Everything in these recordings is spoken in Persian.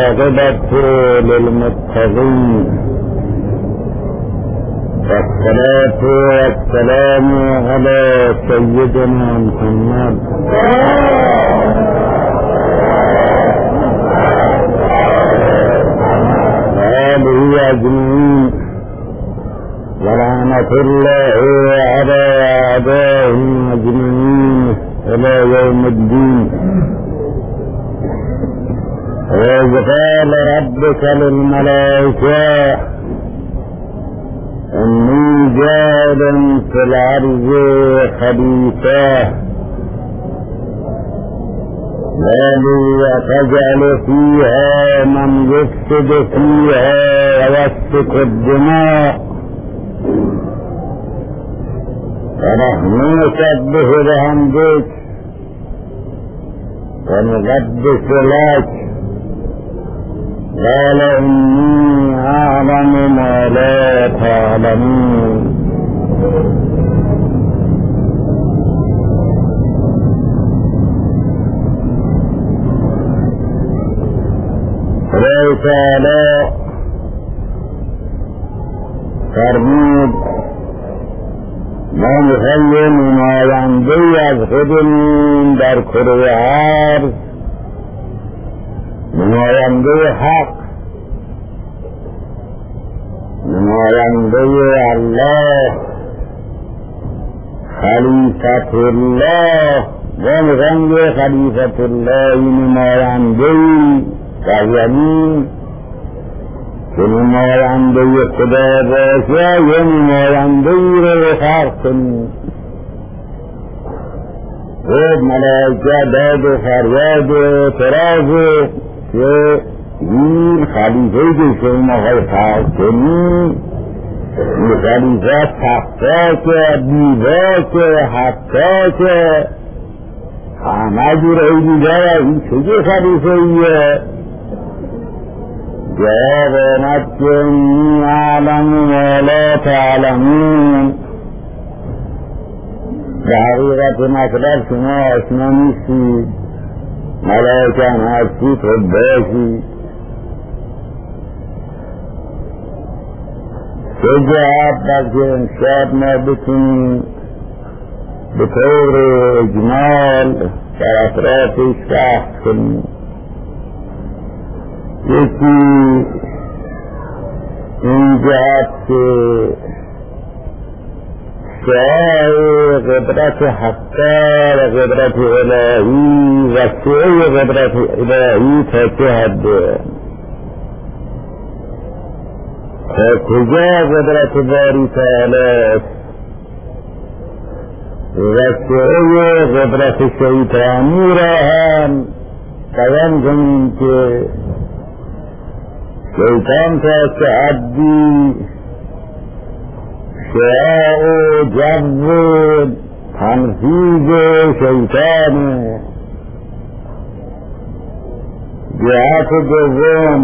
والعاقبة للمتقين والصلاة والسلام على سيدنا محمد وآله أجمعين ورحمة الله على أعدائهم أجمعين إلى يوم الدين. وإذ قال ربك للملائكة إني جاعل في الأرض خليفة قالوا أتجعل فيها من يفسد فيها ويسفك الدماء ونحن نسبح بحمدك ونقدس لك قال إني أعلم ما لا تعلمون. خدای تعالی فرمود ما میخوایم نماینده‌ای از خودمون در کره ارض، نماینده حق، نماینده الله، خلیفت الله، ما میخوایم خلیفت الله نماینده‌ای یعنی که نماینده خدا باشه یه نماینده‌ای رو خلق کنیم. خود ملائکه داد و فریاد و اعتراض که این خلیفه‌ای که شما خلق کنیم این خلیفه تفاکه بیواکه حقاکه همه جور ایدیده این چه خلیفه‌ایه؟ جواب آمد که انی اعلم ما لا تعلمون. به حقیقت مطلب شما آشنا نیستید، ملائکه هم هستید خود باشید. چه جواب بلکه امشب ما بتونیم به طور اجمال در اطرافش بحث کنیم. یکی این جهت که شعاع قدرت حقا و قدرت الهی و شعاع قدرت الهی تا چه حده، تا کجا قدرت باری تعالی است و شعاع قدرت شیطانی را هم بیان کنیم که شیطان تا چه حدی شعاع و جو تنفیذ شیطانه. جهت دوم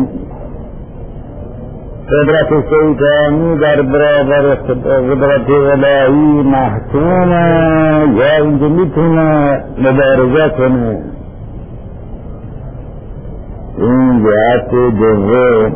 قدرت شیطانی در برابر قدرت الهی محکومه یا اینکه میتونه مبارزه کنه. این جهت دوم.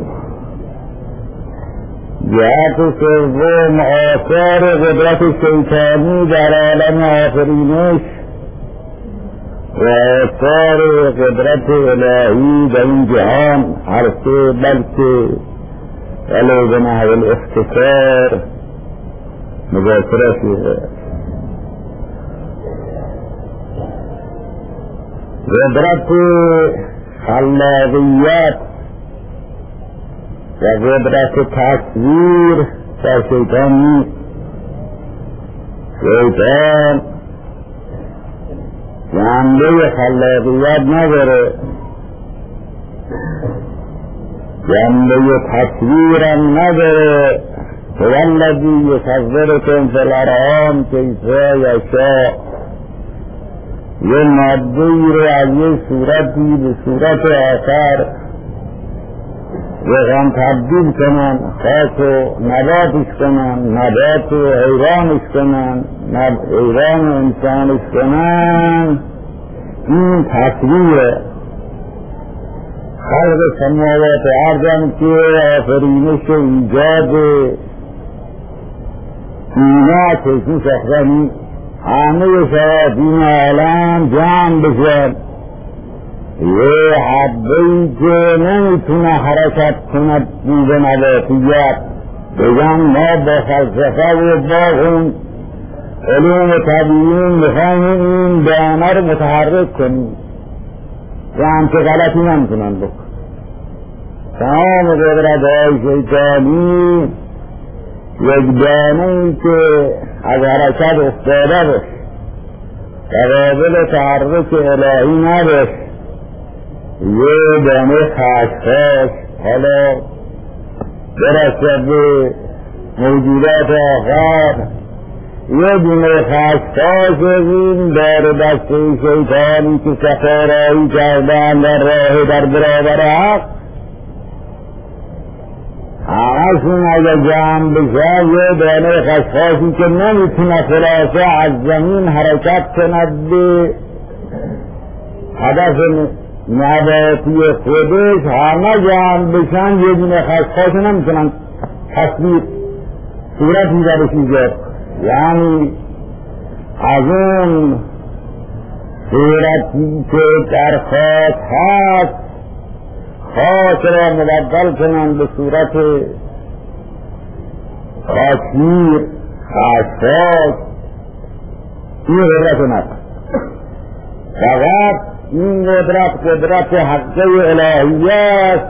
جهت سوم آثار قدرت شیطانی در عالم آفرینش و آثار قدرت الهی در این جهان هر سه بلکه ولو به نحو الاختصار مذاکره شده. قدرت خلاقیت و قدرت تصویر در شیطان نیست. شیطان جنبه خلاقیت نداره، جنبه تصویر هم نداره. والذی یصورکم فی الارحام کیف یشاء. یه ماده‌ای رو از یه صورتی به صورت آخر بخوان تبدیل کنن، خاک و نباتش کنن، نبات و حیوانش کنن، حیوان و انسانش کنن، این تصویره. خلق سماوات ارضم که آفرینش و ایجاد اینا چشمی ساختنی همه شیاطین عالم جمع بشن، یه حبه‌ای که نمیتونه حرکت کند به نباتیت، بگن ما با فلسفه و با اون علوم طبیعی میخوایم این دانه رو متحرک کنیم و همچه غلطی نمیتونن بکن. تمام قدرت‌های شیطانی یک دانه‌ای که از حرکت افتاده باشه و قابل تحرک الهی نباشه، یه دانه خشخاش حالا برسد به موجودات آخر، یه دونه خشخاش این دار دسته شیطانی که سفارایی کردن در راه در برابر حق، همشون اگر جمع بشه یه دانه خشخاشی که نمیتونه خلاصه از زمین حرکت کند به هدف نباتی خودش، همه جمع بشن یه دونه خشخاش نمیتونن تصویر صورتی درش ایجاد، یعنی از اون صورتی که در خاک هست خاک را مبدل کنند به صورت خاکیر خشخاش، این قدرت نفس. فقط این قدرت حقه الهی است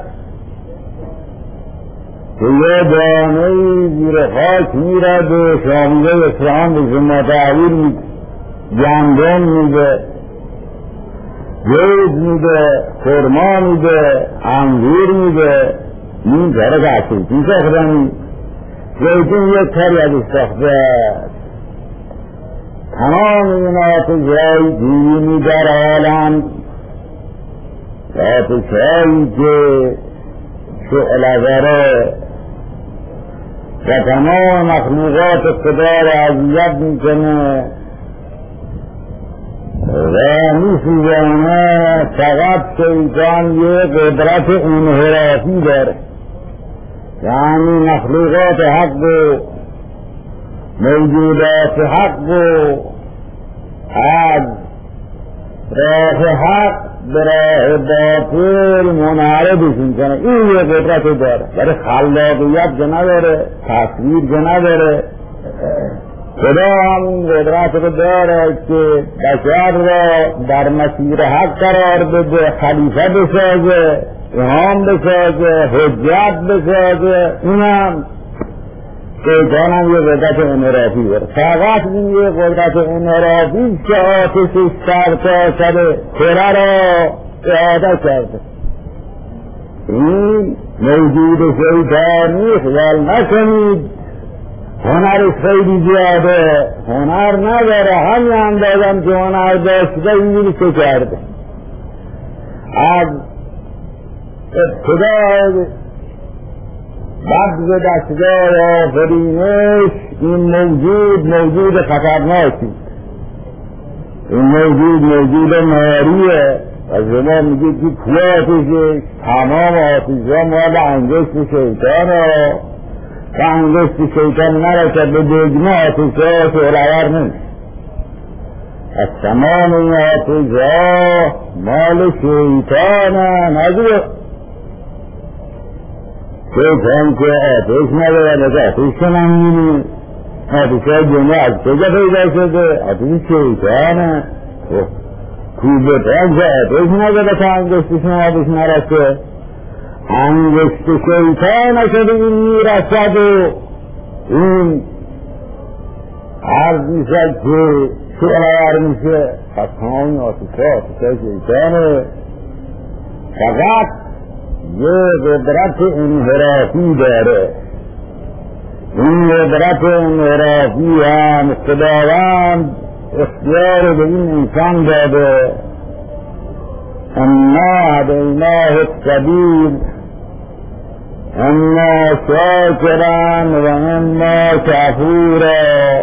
که یه دانه‌ای زیر خاک میرد و شامیده اسلام به شما تحویل میده، گندم میده، جوز میده، خرما میده، انگور میده، این داره دستوری ساختنی زیتون یک کاری ازش ساخته است. تمام این آتش‌های دینی در عالم، آتش‌هایی که شعله داره و تمام مخلوقات خدا را اذیت میکنه و میسوزانه، فقط شیطان یه قدرت انحرافی داره، یعنی مخلوقات حق و موجودات حق و از راه حق به راه باطل منحرفشون کنه. این یه قدرت داره، برای خلاقیت که نداره، تصویر که نداره. خدا هم قدرت رو داره که بشر را در مسیر حق قرار بده، خلیفه بسازه، امام بسازه، حجت بسازه. اینم شیطان هم یه قدرت انحرافی داره، فقط این یه قدرت انحرافی که آتشش سرتا شده کره را اعاده کرده. این موجود شیطانی خیال نکنید هنرش خیلی زیاده، هنر نداره، همین اندازم که هنر داشته اینجوری که کرده. از ابتدای بعد دستگاه آفرینش این موجود خطرناکی، این موجود ناریه. از شما میگید که پواتشه، تمام آتیشا مال انگشت شیطانه و انگشت شیطان نرسد به دگمه آتیشا شعله‌ور نیست. از تمام این آتیشا مال شیطانه، نگیره شیطان که آتش نداره، از آتش کنم میبینی آتشای دنیا از کجا پیدا شده؟ آتش شیطانه. کوبه پاک آتش نداره که انگشتشون آتش نرسه، انگشت شیطانه که به این میرسد و این عرض میشد که شعله‌ور میشه. پس تمام آتشای شیطانه، فقط یه قدرت انحرافی داره. این قدرت انحرافی هم خداوند اختیار به این انسان داده. انا هدیناه السبیل اما شاکرا و اما کفورا.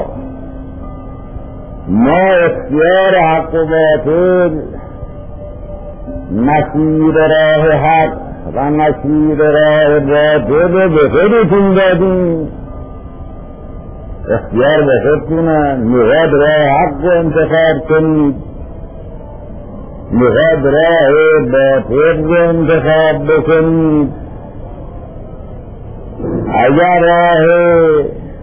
ما اختیار حق و باطل، مسیر راه حق و مسیر راه باطل به خودتون دادیم، اختیار به خودتونه. میخواد راه حق رو انتخاب کنید، میخواد راه باطل رو انتخاب بکنید. اگر راه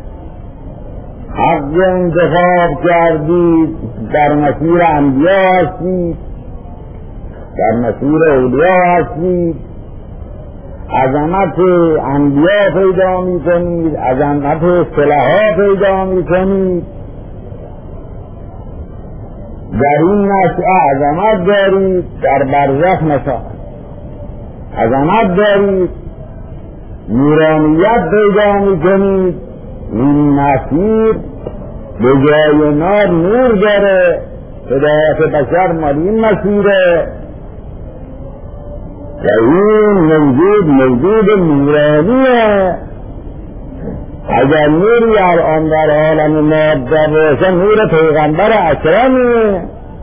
حق رو انتخاب کردید در مسیر انبیا هستید، در مسیر اولیا هستید، عظمت انبیا پیدا می کنید، عظمت صلحا پیدا می کنید. در این نشأه عظمت دارید، در برزخ مثلا عظمت دارید، نورانیت پیدا می کنید. این مسیر به جای نور داره. هدایت بشر مال این مسیره و این موجود نورانیه. اگر نوری الان در عالم ماده باشه نور پیغمبر اکرمه،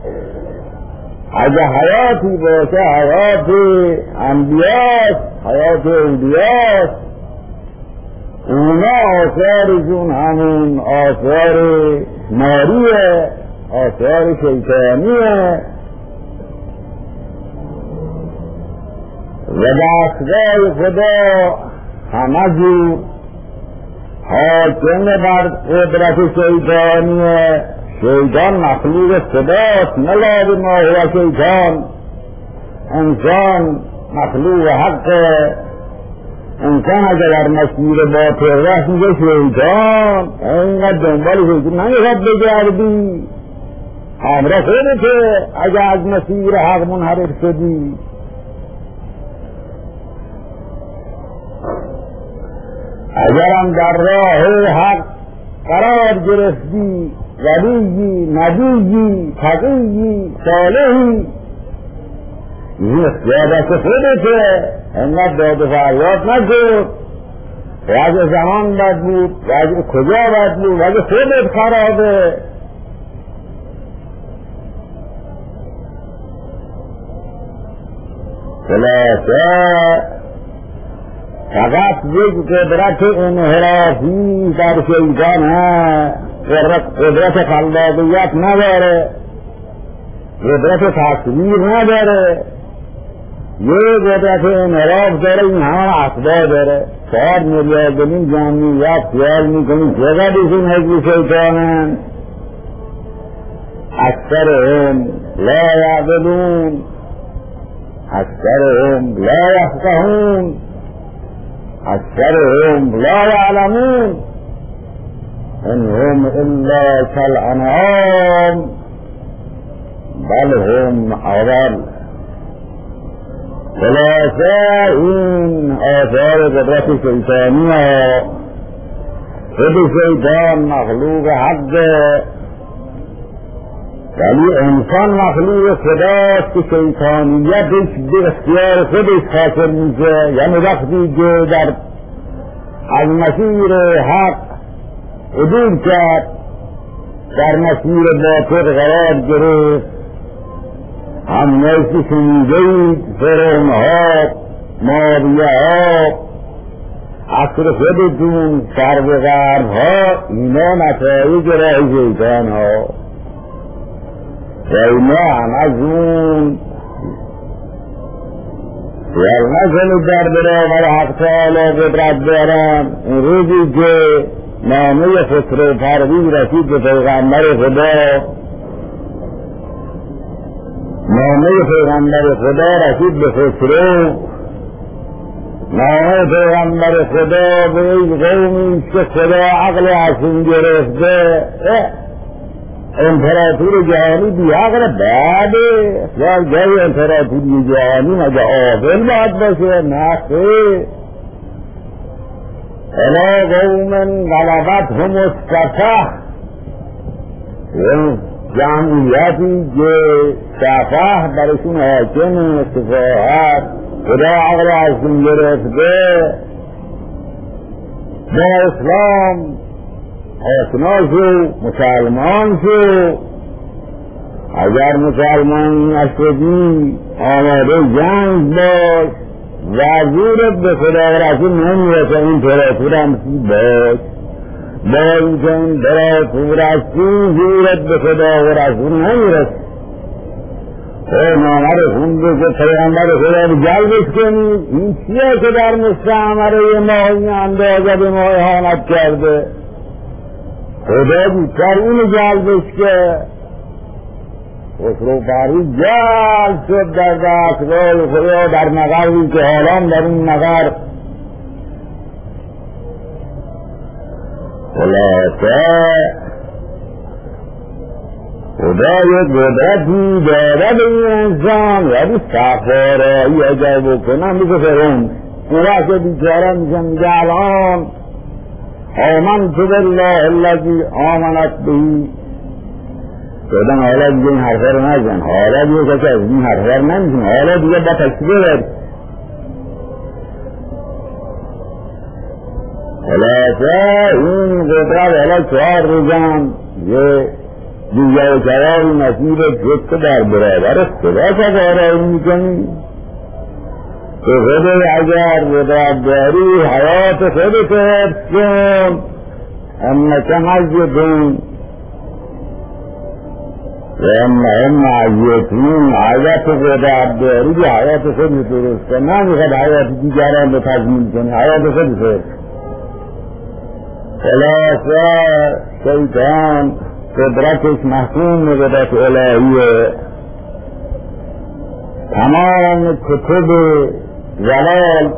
اگر حیاتی باشه حیات انبیاست، حیات اولیاست. اونا آثارشون همون آثار ناریه، آثار شیطانیه و دستگاه خدا همه جور حاکم بر قدرت شیطانیه. شیطان مخلوق خداست، نه لازم هو شیطان. انسان مخلوق حقه. انسان اگر در مسیر باطل رفت میگه شیطان، اینقدر دنبال شیطان نمیخواد بگردی، همراه خودته. اگر از مسیر حق منحرف شدی، اگرم در راه حق قرار گرفتی، ولیی، نبیی، تقیی، صالحی، این اختیارات خودته. انقدر داد و فریاد نکن. وضع زمان بد بود، وضع کجا بد بود، وضع خودت خرابه. خلاصه فقط یک قدرت انحرافی در شیطان هست، قدرت خلاقیت نداره، قدرت تصویر نداره. یه قدرت انحراف داره، این همه اسباب داره. 4 میلیارد جمعیت خیال میکنیم چقدرشون حزب شیطانن. اکثرهم لا یعقلون، اکثرهم لا یفقهون، اکثرهم لا یعلمون، انهم الا کالانعام بل هم اضل. خلاصه این آثار قدرت شیطانی ها. خود شیطان مخلوق حقه، ولی انسان مخلوق خداست که شیطانیتش به اختیار خودش حاصل میشه. یعنی وقتی که در از مسیر حق عدول کرد، در مسیر باطل قرار گرفت، همونایی که شنیدهید فرعونها، ماریها، عصر خودتون، شرق غربها، اینا نتایج راه شیطانها و اینا همازون نکنید در برابر حق تعالی قدرت دارن. اون روزی که نامه خسرو پرویز رسید به پیغمبر خدا، نامه پیغمبر خدا رسید به خسرو، نامه پیغمبر خدا به یک قومی که خدا عقل ازشون گرفته، امپراتور جهانی بی عقل بعده. یا جای امپراتوری جهانی مگه عاقل باید باشه؟ نه خیر. الا قوم غلبتهم السفه، این جمعیتی که سفه برشون حاکم، سفاهت، خدا عقل ازشون گرفته، با اسلام آشنا شو، مسلمان شو. اگر مسلمان نشدی آماده جنگ باش، وزورت به خدا و رسول نمیرسه، این تراتور هم باش با اینکه این تراتور هستی زورت به خدا و رسول نمیرسه. نامه رو خونده که پیغمبر خدا رو جلبش کنید، این چیه که در مستعمره ما این اندازه به ما اهانت کرده؟ خدا بیتر اینو جلبش که خسرو فرید جلب شد در دستگاه خدا در مقری که حالا در این مقر خلاصه خدا یک قدرتی داره به این انسان، یعنی سفارایی اگر بکنم میگه فرون اون وقت بیچاره میگه الان آمنت بالله الذی آمنت بهی شدن، حالا دیگه این حرفه رو نزن، حالا دیگه کسی از این حرفه رو نمیزن، حالا دیگه با تکسیبه برد. خلاصه این قدرت حالا 4 روزم یه دیگه کرامی نصیب جد که در برابر خدا سفارایی میکنی که خدا اگر قدرت داری حیات خودت حفظ کن، امنکه مجدون و هم عزیتون حیات قدرت داری که حیات خودت درست کن، نمیخواد حیات دیگران رو تضمین کنی، حیات خودت حفظ. خلاصه شیطان قدرتش محکوم به قدرت الهیه، تمام کتب زلال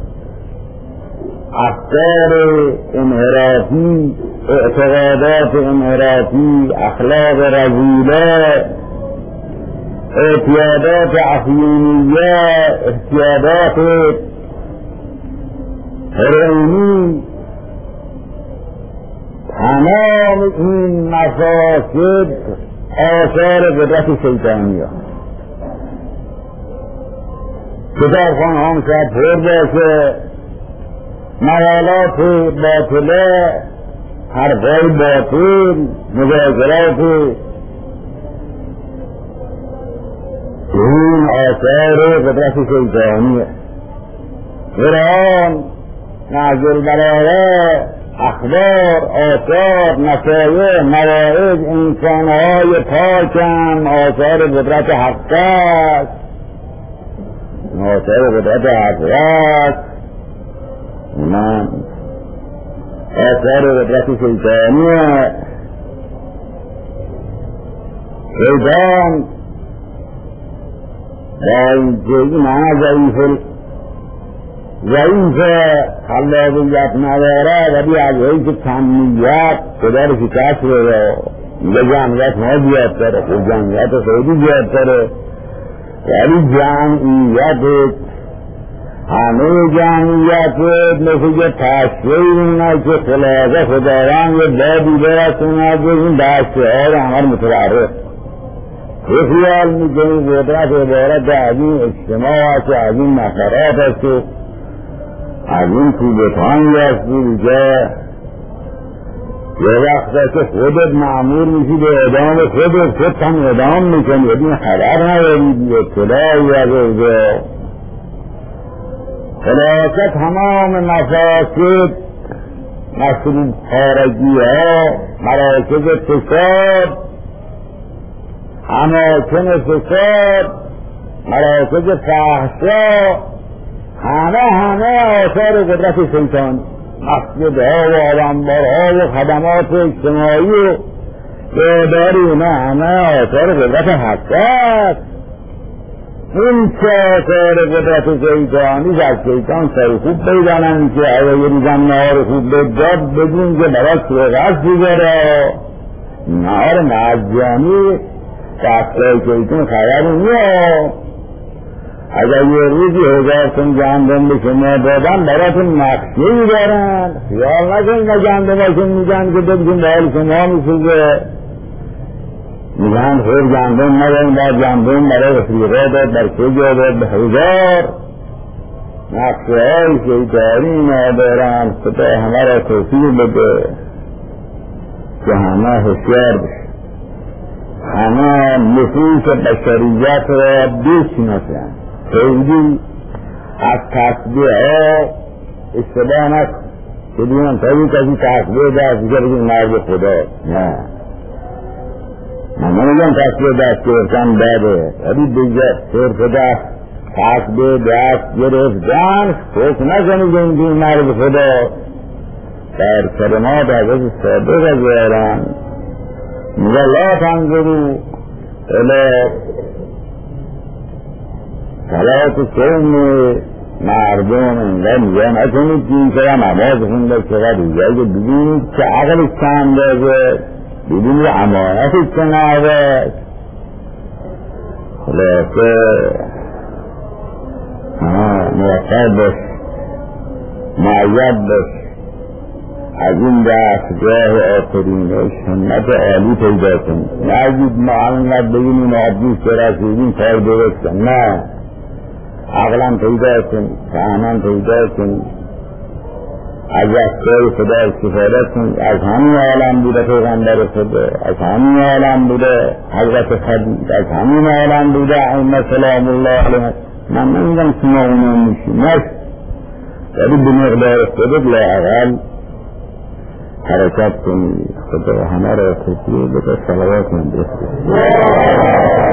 افکار انحرافی، اعتقادات انحرافی، اخلاق رذیله، اعتیادات افیونیه، اعتیادات هروئینی، تمام این مفاسد آثار قدرت شیطانی ها. کتابخانه هم شاید پر باشه، مقالات باطله، حرفای باطل، مذاکرات، این آثار قدرت شیطانی. قرآن نازل برای اخبار، آثار، نصایح، مواعظ انسانهای پاکن، آثار قدرت حق است، آثار قدرت حق است، من آثار قدرت شیطانیه. شیطان با اینکه معنی ضعیف خلاقیت نداره ولی از حیث کمیت خدا رو شکست بده، میگه جمعیت ما بیادتره، خود جمعیت خیلی بیادتره، ولی جمعیت همه جمعیت مثل که تشریح اینه که خلاصه خداوند یه بابی برسونه که این دسته ها رو همه متورد تو خیال میکنی قدرت عبارت از این اجتماع هست و از این نفرات هست و از این کوبتانی هستی که یه وقت که خودت معمول میشی به ادام خودت هم ادام میکنی، این خبر نداری اطلاعی از اوضاع. خلاصه تمام مفاسد، مسئول خارجی ها، مراکز فساد، اماکن فساد، مراکز فحشا، همه آثار قدرت شیطان، مسجدها و آدمبارها و خدمات اجتماعی و داری اینا همه آثار قدرت حق است. این چه آثار قدرت شیطانی از شیطان سر خوب بیدانم که اگه یه روزم نهار خوب بداد بدون که برای سوغت بگره نهار مجانی دستای شیطان خبری نیست. اگر یه روزی 1000 تن گندم به شما دادن براتون نقشه‌ای دارن، خیال نکنید که گندماشون میگن که ببینیم به حال شما میسوزه، میگن خیر گندم نداریم، باید گندم برای افریقا داد، در کجا داد، به 1000 نقشه‌های شیطانی ندارن. خدا همه را توفیق بده که همه هوشیار بشه، همه نفوس بشریت را بشناسن. خیلی از تصبیه ها اشتباه نکن که دیگه تایی کسی تصبیه دست دیگه بگیم مرد خدا. نه من نمیگم تصبیه دست گرفتن بده، ولی دیگه صرف دست تصبیه دست گرفتن فکر نکنید این مرد خدا. در کلمات حضرت صادق بیارن میگه لا تنظروا الی صلات صوم مردم انگاه میگه نکنید که این چرا نماز خونده چرا دیگه ببینید که عقلش کم دازه، ببینید امانتش که نهده. خلاصه موفق باش، معید باش، از این دستگاه آفرینش همت عالی پیدا کن. نگید ما انقدر بگیم این عادیست که رسیدیم کار درست کن. نه، عقلا پیدا کن، فهمان پیدا کن، از دستگاه خدا استفاده کن. از همین عالم بوده پیغمبر خدا، از همین عالم بوده حضرت خدیجه، از همین عالم بوده ائمه سلام الله علیهم. من نمیدونم شما اونو میشیم نشد، ولی به مقدار خودت لااقل حرکت کنی. خدا همه را تکیه بده. صلوات من بسید.